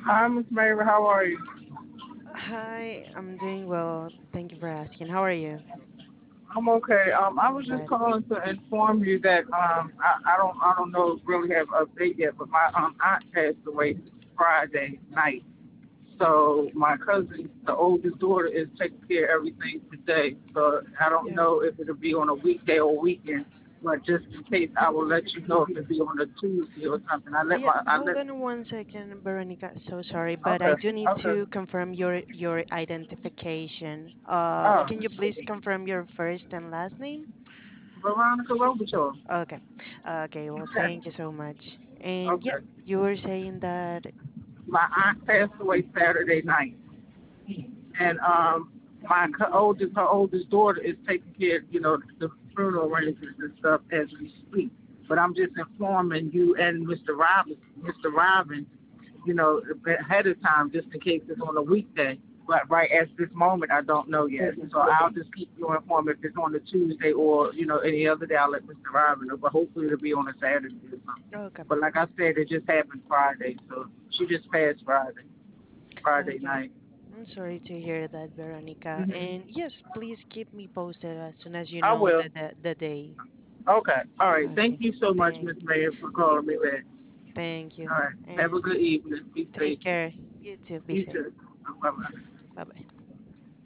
Hi, Miss Mary. How are you? Hi, I'm doing well. Thank you for asking. How are you? I'm okay. I was just Glad. calling to inform you that I don't know really have an update yet, but my aunt passed away Friday night. So my cousin, the oldest daughter, is taking care of everything today. So I don't Yeah. know if it'll be on a weekday or weekend, but just in case, I will let you know if it'll be on a Tuesday or something. Yeah, I hold let. on one second, Veronica. So sorry, but I Okay. do need Okay. to confirm your identification. Oh, Can you please confirm your first and last name? Veronica Robichaud. Okay. Okay, well, thank you so much. And yeah, Okay. you were saying that. My aunt passed away Saturday night, and her oldest daughter is taking care of the funeral arrangements and stuff as we speak. But I'm just informing you and Mr. Robin, ahead of time just in case it's on a weekday. But right at this moment, I don't know yet. So I'll just keep you informed if it's on a Tuesday or any other day. I'll let Mr. Robin know. But hopefully it'll be on a Saturday or something. Okay. But like I said, it just happened Friday, so she just passed Friday Okay. night. I'm sorry to hear that, Veronica. Hmm. And yes, please keep me posted as soon as you I know will. the day. Okay. All right. Thank Okay. you so much, Thank Miss Mayor, for calling me back. thank you. All right. Have a And good evening. Be safe. take care. You too. Be You safe. too. Bye bye. Bye bye.